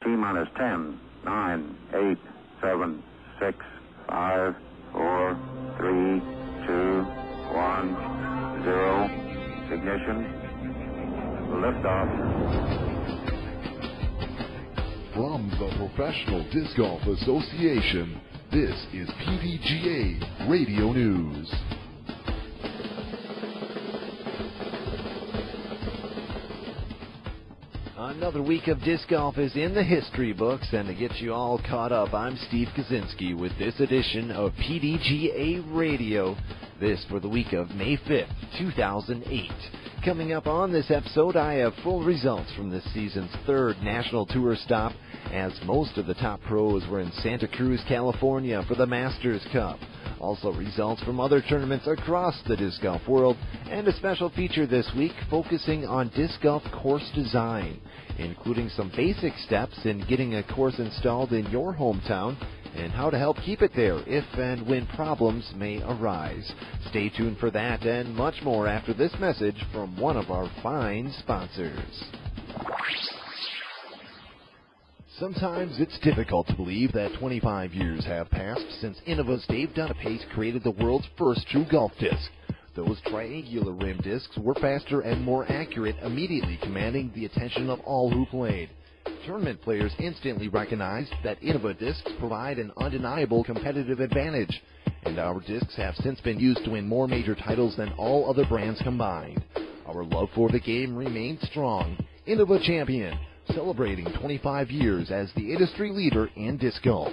T-minus 10, 9, 8, 7, 6, 5, 4, 3, 2, 1, 0. Ignition. Liftoff. From the Professional Disc Golf Association, this is PDGA Radio News. Another week of disc golf is in the history books, and to get you all caught up, I'm Steve Kaczynski with this edition of PDGA Radio. This for the week of May 5th, 2008. Coming up on this episode, I have full results from this season's third National Tour stop, as most of the top pros were in Santa Cruz, California for the Masters Cup. Also results from other tournaments across the disc golf world, and a special feature this week focusing on disc golf course design, including some basic steps in getting a course installed in your hometown and how to help keep it there if and when problems may arise. Stay tuned for that and much more after this message from one of our fine sponsors. Sometimes it's difficult to believe that 25 years have passed since Innova's Dave Dunapace created the world's first true golf disc. Those triangular rim discs were faster and more accurate, immediately commanding the attention of all who played. Tournament players instantly recognized that Innova discs provide an undeniable competitive advantage, and our discs have since been used to win more major titles than all other brands combined. Our love for the game remains strong. Innova Champion, celebrating 25 years as the industry leader in disc golf.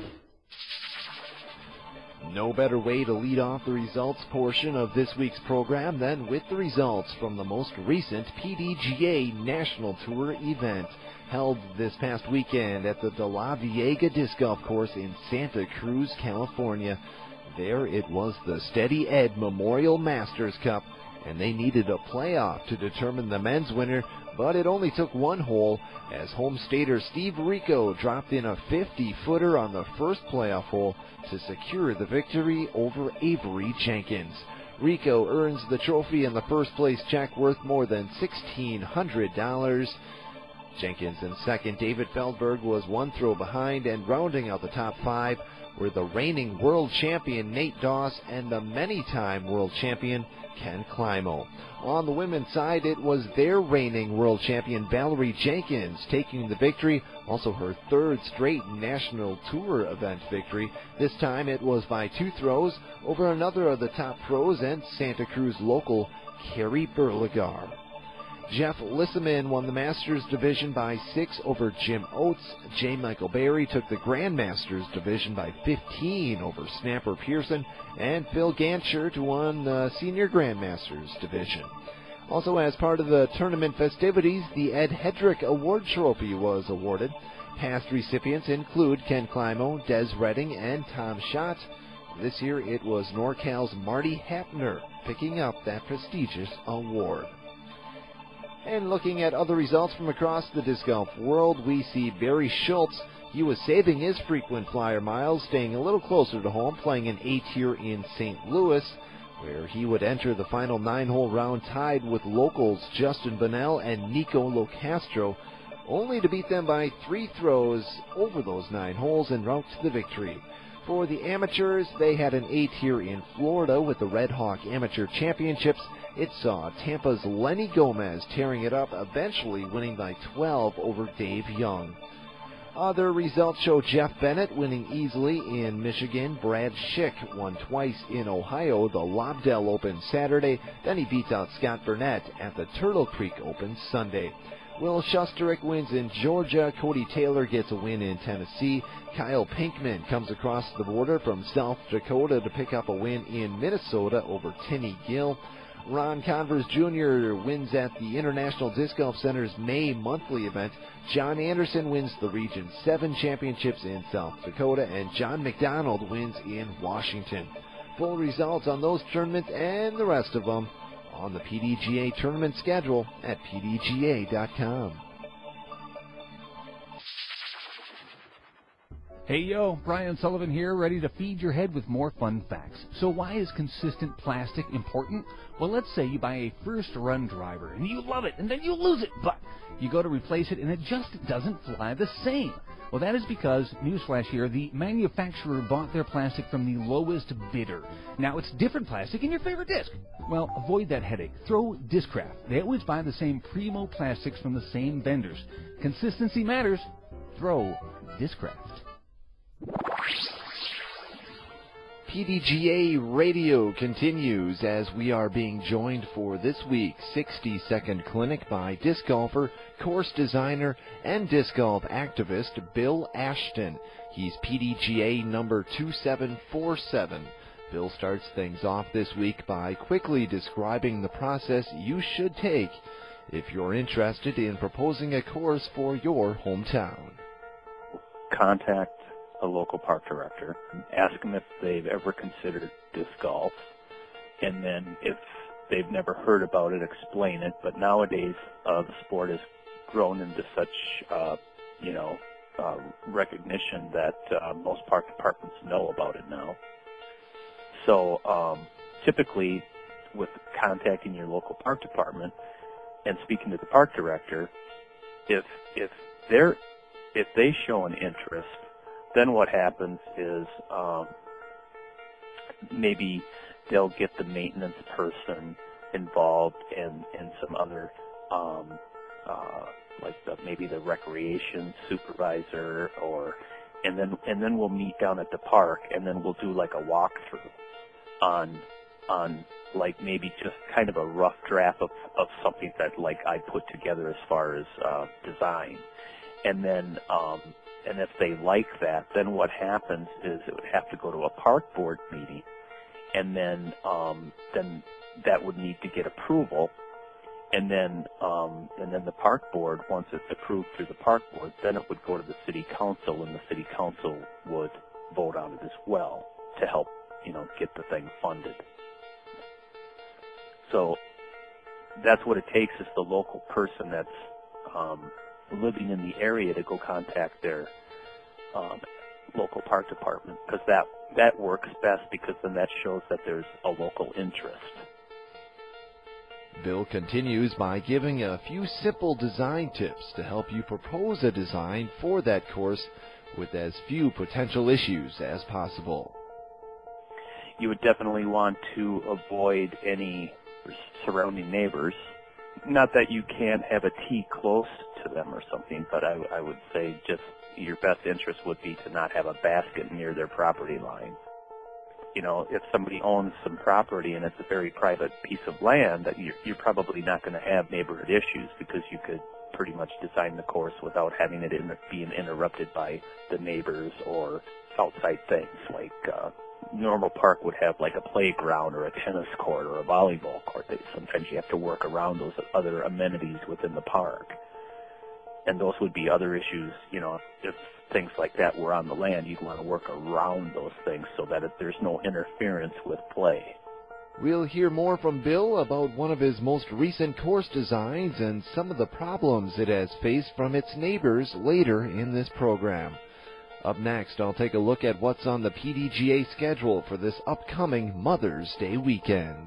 No better way to lead off the results portion of this week's program than with the results from the most recent PDGA National Tour event, held this past weekend at the De La Viega Disc Golf Course in Santa Cruz, California. There it was the Steady Ed Memorial Masters Cup, and they needed a playoff to determine the men's winner, but it only took one hole as home stater Steve Rico dropped in a 50-footer on the first playoff hole to secure the victory over Avery Jenkins. Rico earns the trophy and the first place check worth more than $1,600. Jenkins in second. David Feldberg was one throw behind, and rounding out the top five were the reigning world champion Nate Doss and the many-time world champion Ken Climo. On the women's side, it was their reigning world champion Valerie Jenkins taking the victory, also her third straight National Tour event victory. This time it was by two throws over another of the top pros and Santa Cruz local Kerry Berligar. Jeff Lissaman won the Masters division by 6 over Jim Oates. J. Michael Berry took the Grandmasters division by 15 over Snapper Pearson. And Phil Ganchert won the Senior Grandmasters division. Also, as part of the tournament festivities, the Ed Hedrick Award Trophy was awarded. Past recipients include Ken Climo, Des Redding, and Tom Schott. This year it was NorCal's Marty Hapner picking up that prestigious award. And looking at other results from across the disc golf world, we see Barry Schultz. He was saving his frequent flyer miles, staying a little closer to home, playing an 8 here in St. Louis, where he would enter the final 9-hole round tied with locals Justin Bonnell and Nico Locastro, only to beat them by 3 throws over those 9 holes en route to the victory. For the amateurs, they had an 8 here in Florida with the Red Hawk Amateur Championships. It saw Tampa's Lenny Gomez tearing it up, eventually winning by 12 over Dave Young. Other results show Jeff Bennett winning easily in Michigan. Brad Schick won twice in Ohio, the Lobdell Open Saturday. Then he beats out Scott Burnett at the Turtle Creek Open Sunday. Will Shusterich wins in Georgia. Cody Taylor gets a win in Tennessee. Kyle Pinkman comes across the border from South Dakota to pick up a win in Minnesota over Tinny Gill. Ron Converse Jr. wins at the International Disc Golf Center's May monthly event. John Anderson wins the Region 7 championships in South Dakota, and John McDonald wins in Washington. Full results on those tournaments and the rest of them on the PDGA tournament schedule at pdga.com. Hey yo, Brian Sullivan here, ready to feed your head with more fun facts. So why is consistent plastic important? Well, let's say you buy a first run driver and you love it and then you lose it, but you go to replace it and it just doesn't fly the same. Well, that is because, newsflash here, the manufacturer bought their plastic from the lowest bidder. Now it's different plastic in your favorite disc. Well, avoid that headache. Throw Discraft. They always buy the same Primo plastics from the same vendors. Consistency matters. Throw Discraft. PDGA Radio continues as we are being joined for this week's 60-second clinic by disc golfer, course designer, and disc golf activist Bill Ashton. He's PDGA number 2747. Bill starts things off this week by quickly describing the process you should take if you're interested in proposing a course for your hometown. Contact a local park director, ask them if they've ever considered disc golf, and then if they've never heard about it, explain it. But nowadays, the sport has grown into such, recognition that most park departments know about it now. So typically, with contacting your local park department and speaking to the park director, if they show an interest, then what happens is maybe they'll get the maintenance person involved and some other, maybe the recreation supervisor, and then we'll meet down at the park, and then we'll do like a walkthrough on like maybe just kind of a rough draft of something that like I put together as far as design, and then. And if they like that, then what happens is it would have to go to a park board meeting, and then that would need to get approval, and then the park board, once it's approved through the park board, then it would go to the city council, and the city council would vote on it as well to help, get the thing funded. So that's what it takes, is the local person that's living in the area to go contact their local park department, because that works best, because then that shows that there's a local interest. Bill continues by giving a few simple design tips to help you propose a design for that course with as few potential issues as possible. You would definitely want to avoid any surrounding neighbors. Not that you can't have a tee close to them or something, but I would say just your best interest would be to not have a basket near their property line. If somebody owns some property and it's a very private piece of land, that you're probably not going to have neighborhood issues, because you could pretty much design the course without having it being interrupted by the neighbors or outside things. Like normal park would have like a playground or a tennis court or a volleyball court. Sometimes you have to work around those other amenities within the park. And those would be other issues, if things like that were on the land, you'd want to work around those things so that there's no interference with play. We'll hear more from Bill about one of his most recent course designs and some of the problems it has faced from its neighbors later in this program. Up next, I'll take a look at what's on the PDGA schedule for this upcoming Mother's Day weekend.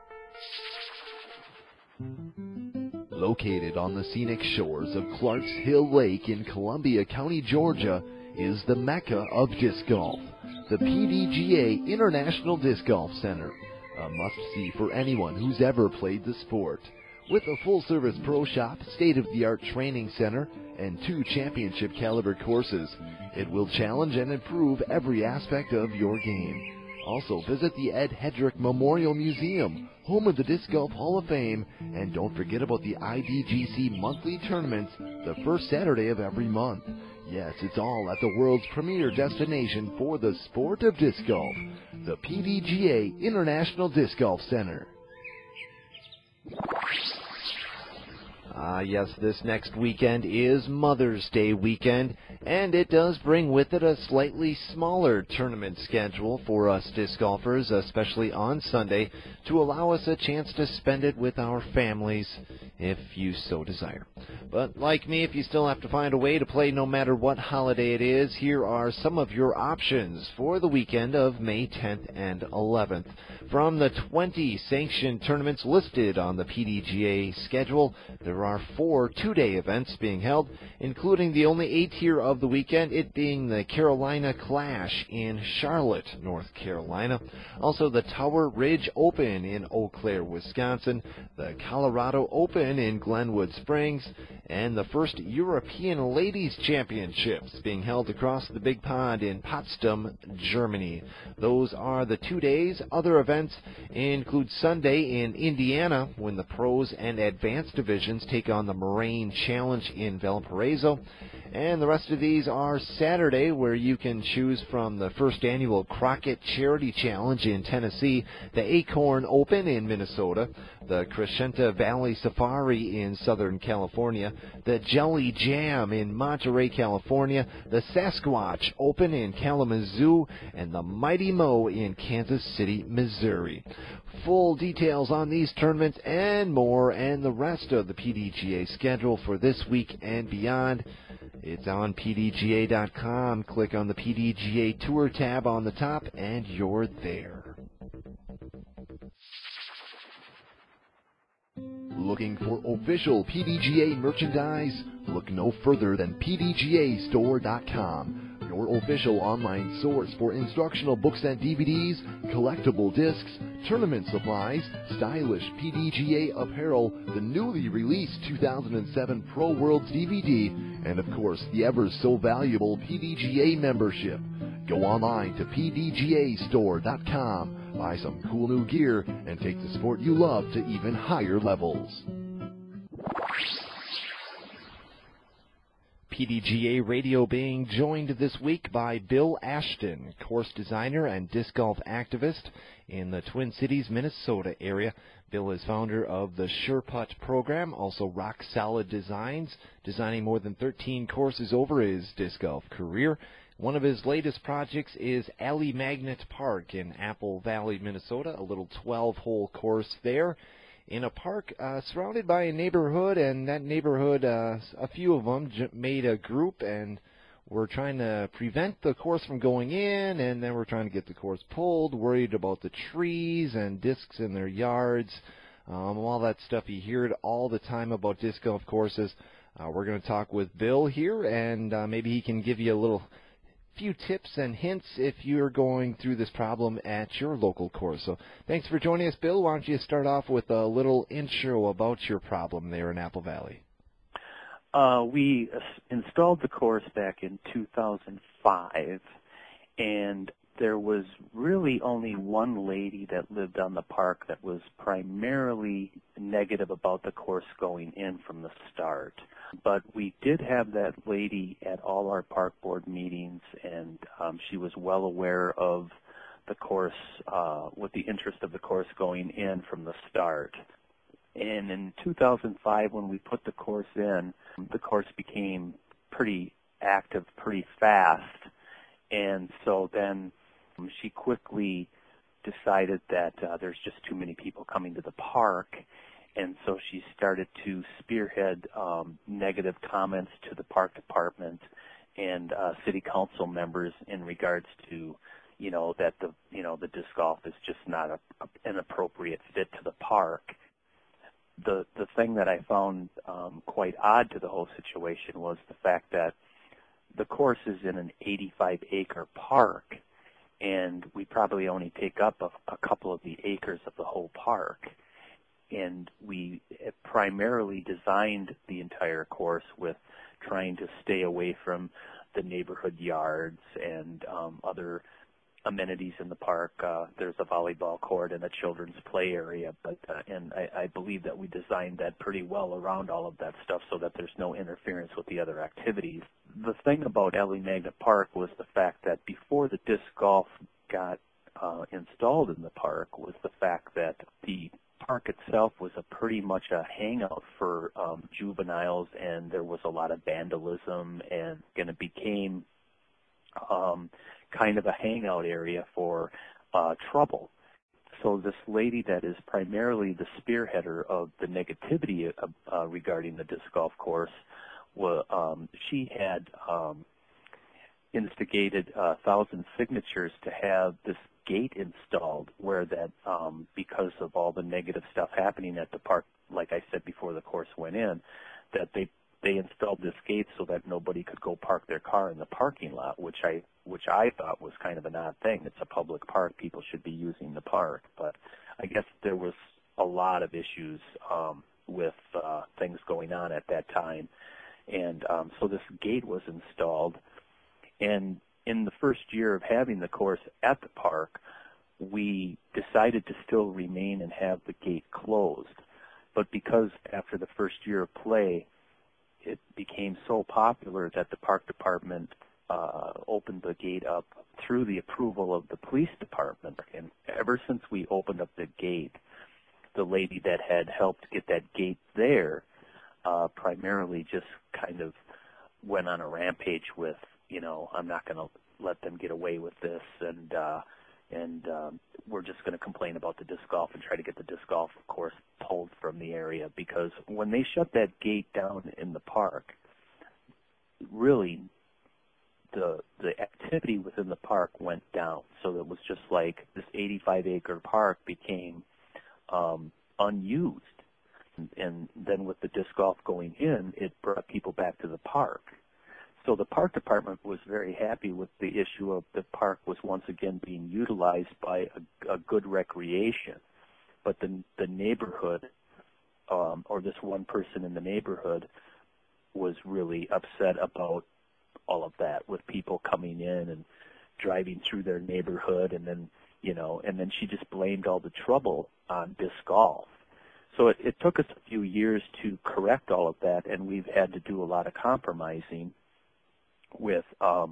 Located on the scenic shores of Clarks Hill Lake in Columbia County, Georgia, is the Mecca of disc golf, the PDGA International Disc Golf Center, a must-see for anyone who's ever played the sport. With a full-service pro shop, state-of-the-art training center, and 2 championship-caliber courses, it will challenge and improve every aspect of your game. Also, visit the Ed Hedrick Memorial Museum, home of the Disc Golf Hall of Fame, and don't forget about the IDGC monthly tournaments the first Saturday of every month. Yes, it's all at the world's premier destination for the sport of disc golf, the PDGA International Disc Golf Center. Yes, this next weekend is Mother's Day weekend, and it does bring with it a slightly smaller tournament schedule for us disc golfers, especially on Sunday, to allow us a chance to spend it with our families, if you so desire. But like me, if you still have to find a way to play no matter what holiday it is, here are some of your options for the weekend of May 10th and 11th. From the 20 sanctioned tournaments listed on the PDGA schedule, there are are 4 two-day events being held, including the only 8-tier of the weekend, it being the Carolina Clash in Charlotte, North Carolina. Also, the Tower Ridge Open in Eau Claire, Wisconsin, the Colorado Open in Glenwood Springs, and the first European Ladies Championships being held across the Big Pond in Potsdam, Germany. Those are the 2 days. Other events include Sunday in Indiana, when the pros and advanced divisions take on the Moraine Challenge in Valparaiso. And the rest of these are Saturday, where you can choose from the first annual Crockett Charity Challenge in Tennessee, the Acorn Open in Minnesota, the Crescenta Valley Safari in Southern California, the Jelly Jam in Monterey, California, the Sasquatch Open in Kalamazoo, and the Mighty Mo in Kansas City, Missouri. Full details on these tournaments and more, and the rest of the PDGA schedule for this week and beyond, it's on PDGA.com. Click on the PDGA Tour tab on the top, and you're there. Looking for official PDGA merchandise? Look no further than PDGAstore.com, your official online source for instructional books and DVDs, collectible discs, tournament supplies, stylish PDGA apparel, the newly released 2007 Pro Worlds DVD, and of course the ever so valuable PDGA membership. Go online to PDGAstore.com, buy some cool new gear, and take the sport you love to even higher levels. PDGA Radio being joined this week by Bill Ashton, course designer and disc golf activist in the Twin Cities, Minnesota area. Bill is founder of the SurePutt program, also Rock Solid Designs, designing more than 13 courses over his disc golf career. One of his latest projects is Alley Magnet Park in Apple Valley, Minnesota, a little 12-hole course there in a park surrounded by a neighborhood, and that neighborhood, a few of them made a group and were trying to prevent the course from going in, and then we're trying to get the course pulled, worried about the trees and discs in their yards, all that stuff you hear all the time about disc golf courses. We're going to talk with Bill here, and maybe he can give you a few tips and hints if you're going through this problem at your local course. So thanks for joining us, Bill. Why don't you start off with a little intro about your problem there in Apple Valley? We installed the course back in 2005, and there was really only one lady that lived on the park that was primarily negative about the course going in from the start. But we did have that lady at all our park board meetings, and she was well aware of the course, with the interest of the course going in from the start. And in 2005, when we put the course in, the course became pretty active pretty fast. And so then she quickly decided that there's just too many people coming to the park. And so she started to spearhead negative comments to the park department and city council members in regards to, that the disc golf is just not an appropriate fit to the park. The thing that I found quite odd to the whole situation was the fact that the course is in an 85-acre park, and we probably only take up a couple of the acres of the whole park. And we primarily designed the entire course with trying to stay away from the neighborhood yards and other amenities in the park. There's a volleyball court and a children's play area, and I believe that we designed that pretty well around all of that stuff so that there's no interference with the other activities. The thing about Alley Magnet Park was the fact that before the disc golf got installed in the park was the fact that the park itself was pretty much a hangout for juveniles, and there was a lot of vandalism, and it became kind of a hangout area for trouble. So this lady that is primarily the spearheader of the negativity regarding the disc golf course, she had instigated 1,000 signatures to have this gate installed, where that because of all the negative stuff happening at the park like I said before the course went in, that they installed this gate so that nobody could go park their car in the parking lot, which I thought was kind of an odd thing. It's a public park; people should be using the park. But I guess there was a lot of issues with things going on at that time, and so this gate was installed. And in the first year of having the course at the park, we decided to still remain and have the gate closed. But because after the first year of play, it became so popular that the park department opened the gate up through the approval of the police department. And ever since we opened up the gate, the lady that had helped get that gate there primarily just kind of went on a rampage with, I'm not going to let them get away with this, and we're just going to complain about the disc golf and try to get the disc golf course pulled from the area, because when they shut that gate down in the park, really the activity within the park went down. So it was just like this 85-acre park became unused. And then with the disc golf going in, it brought people back to the park. So the park department was very happy with the issue of the park was once again being utilized by a good recreation. But the neighborhood, or this one person in the neighborhood, was really upset about all of that, with people coming in and driving through their neighborhood, and then she just blamed all the trouble on disc golf. So it took us a few years to correct all of that, and we've had to do a lot of compromising with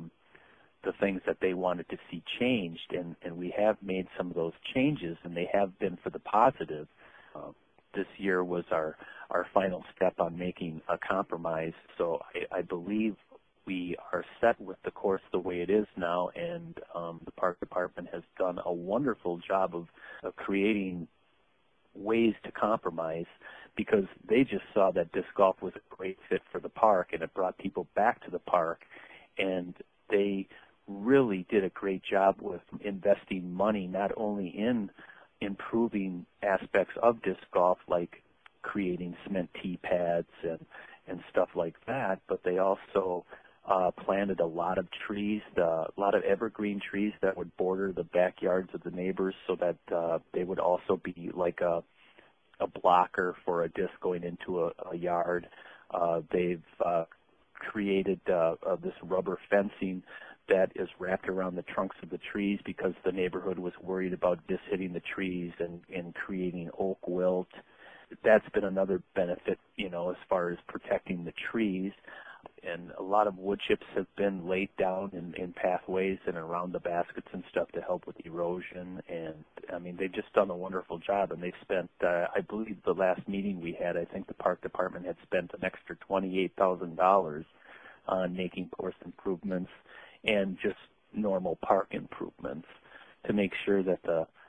the things that they wanted to see changed, and we have made some of those changes, and they have been for the positive. This year was our final step on making a compromise, so I believe we are set with the course the way it is now, and the park department has done a wonderful job of creating ways to compromise, because they just saw that disc golf was a great fit for the park, and it brought people back to the park, and they really did a great job with investing money not only in improving aspects of disc golf, like creating cement tee pads and stuff like that, but they also planted a lot of trees, a lot of evergreen trees that would border the backyards of the neighbors, so that they would also be like a blocker for a disc going into a yard. They've created this rubber fencing that is wrapped around the trunks of the trees, because the neighborhood was worried about disc hitting the trees and creating oak wilt. That's been another benefit, as far as protecting the trees. And a lot of wood chips have been laid down in pathways and around the baskets and stuff to help with erosion. And, they've just done a wonderful job. And they've spent, I believe the last meeting we had, I think the park department had spent an extra $28,000 on making course improvements and just normal park improvements to make sure that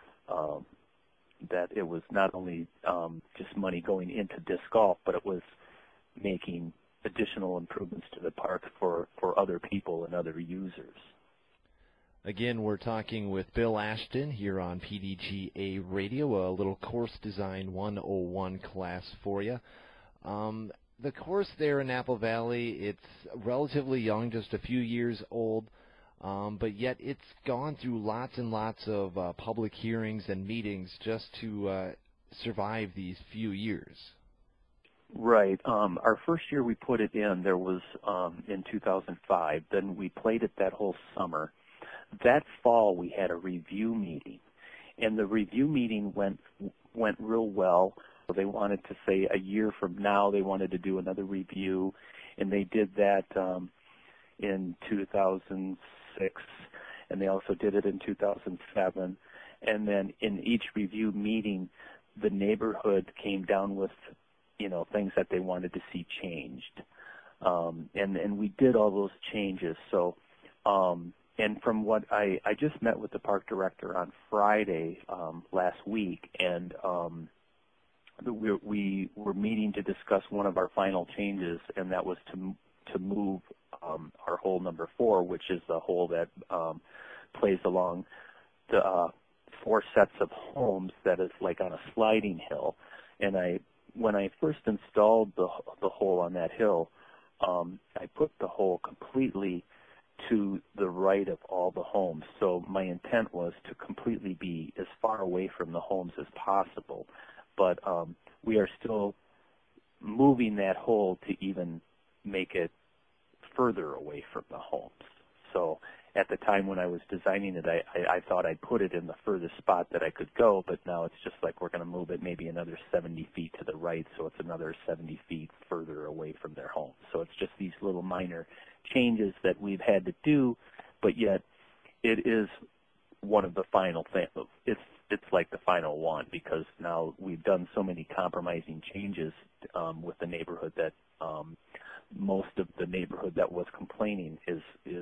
that it was not only just money going into disc golf, but it was making additional improvements to the park for other people and other users. Again, we're talking with Bill Ashton here on PDGA Radio, a little course design 101 class for you. The course there in Apple Valley, it's relatively young, just a few years old, but yet it's gone through lots and lots of public hearings and meetings just to survive these few years. Right. Our first year we put it in, there was in 2005. Then we played it that whole summer. That fall we had a review meeting, and the review meeting went real well. They wanted to say a year from now they wanted to do another review, and they did that in 2006, and they also did it in 2007. And then in each review meeting, the neighborhood came down with things that they wanted to see changed, and we did all those changes. So, and from what I just met with the park director on Friday last week, and we were meeting to discuss one of our final changes, and that was to move our hole number 4, which is the hole that plays along the 4 sets of homes that is like on a sliding hill. And I when I first installed the hole on that hill, I put the hole completely to the right of all the homes. So my intent was to completely be as far away from the homes as possible. But we are still moving that hole to even make it further away from the homes. So at the time when I was designing it, I thought I'd put it in the furthest spot that I could go, but now it's just like we're going to move it maybe another 70 feet to the right, so it's another 70 feet further away from their home. So it's just these little minor changes that we've had to do, but yet it is one of the final things. It's like the final one, because now we've done so many compromising changes with the neighborhood that most of the neighborhood that was complaining is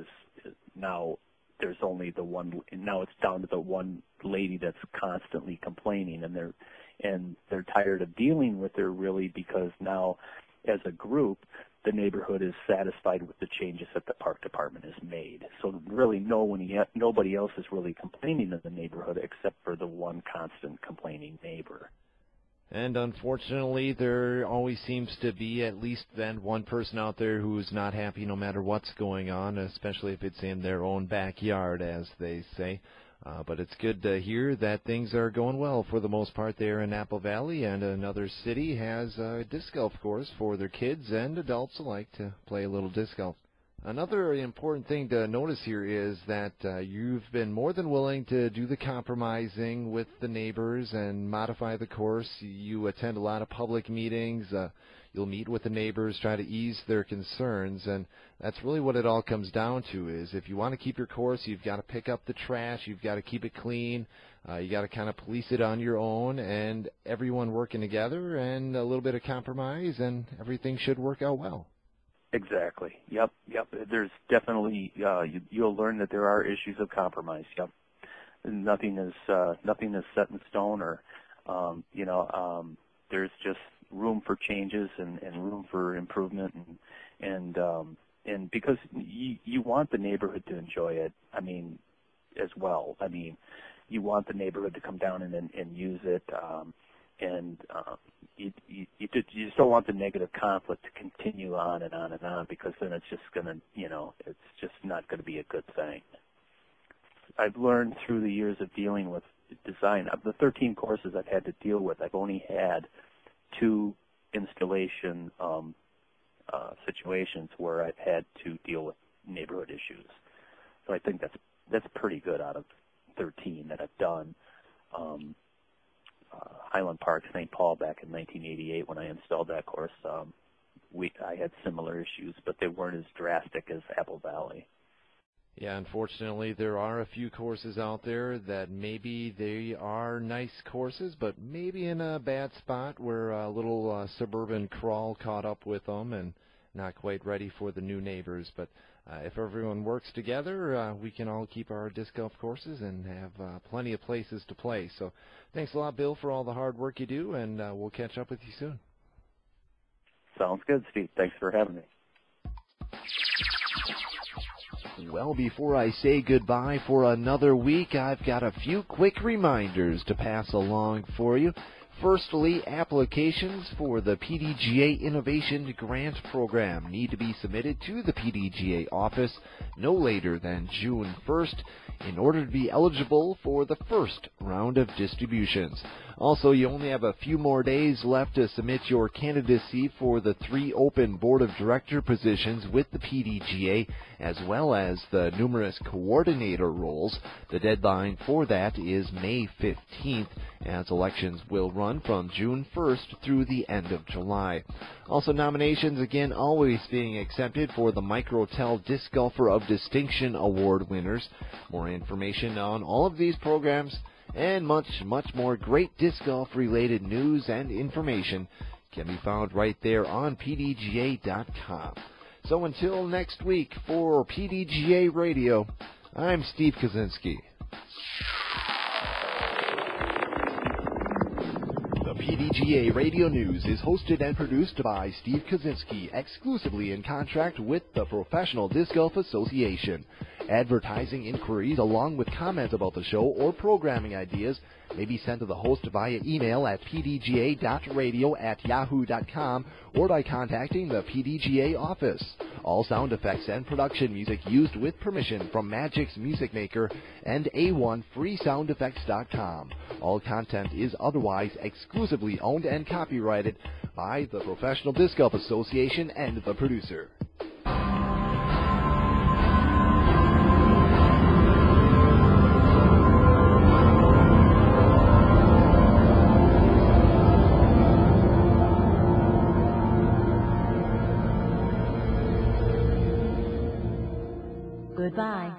now there's only the one. Now it's down to the one lady that's constantly complaining, and they're tired of dealing with her, really, because now as a group the neighborhood is satisfied with the changes that the park department has made. So really nobody else is really complaining in the neighborhood except for the one constant complaining neighbor. And unfortunately, there always seems to be at least then one person out there who is not happy no matter what's going on, especially if it's in their own backyard, as they say. But it's good to hear that things are going well for the most part there in Apple Valley, and another city has a disc golf course for their kids and adults alike to play a little disc golf. Another important thing to notice here is that you've been more than willing to do the compromising with the neighbors and modify the course. You attend a lot of public meetings. You'll meet with the neighbors, try to ease their concerns, and that's really what it all comes down to is if you want to keep your course, you've got to pick up the trash, you've got to keep it clean, you got to kind of police it on your own, and everyone working together and a little bit of compromise, and everything should work out well. Exactly. Yep. There's definitely you'll learn that there are issues of compromise. Yep. Nothing is set in stone, or there's just room for changes and room for improvement, and because you want the neighborhood to enjoy it. I mean, as well. I mean, you want the neighborhood to come down and use it. You just don't want the negative conflict to continue on and on and on, because then it's just going to, it's just not going to be a good thing. I've learned through the years of dealing with design, of the 13 courses I've had to deal with, I've only had 2 installation situations where I've had to deal with neighborhood issues. So I think that's pretty good out of 13 that I've done. Highland Park, St. Paul, back in 1988 when I installed that course, I had similar issues, but they weren't as drastic as Apple Valley. Yeah, unfortunately, there are a few courses out there that maybe they are nice courses, but maybe in a bad spot where a little suburban crawl caught up with them and not quite ready for the new neighbors. But if everyone works together, we can all keep our disc golf courses and have plenty of places to play. So thanks a lot, Bill, for all the hard work you do, and we'll catch up with you soon. Sounds good, Steve. Thanks for having me. Well, before I say goodbye for another week, I've got a few quick reminders to pass along for you. Firstly, applications for the PDGA Innovation Grant Program need to be submitted to the PDGA office no later than June 1st in order to be eligible for the first round of distributions. Also, you only have a few more days left to submit your candidacy for the 3 open Board of Director positions with the PDGA, as well as the numerous coordinator roles. The deadline for that is May 15th, as elections will run from June 1st through the end of July. Also, nominations, again, always being accepted for the Microtel Disc Golfer of Distinction Award winners. More information on all of these programs and much, much more great disc golf-related news and information can be found right there on PDGA.com. So until next week, for PDGA Radio, I'm Steve Kaczynski. The PDGA Radio News is hosted and produced by Steve Kaczynski, exclusively in contract with the Professional Disc Golf Association. Advertising inquiries along with comments about the show or programming ideas may be sent to the host via email at pdga.radio@yahoo.com or by contacting the PDGA office. All sound effects and production music used with permission from Magix Music Maker and A1FreeSoundEffects.com. All content is otherwise exclusively owned and copyrighted by the Professional Disc Golf Association and the producer. Goodbye.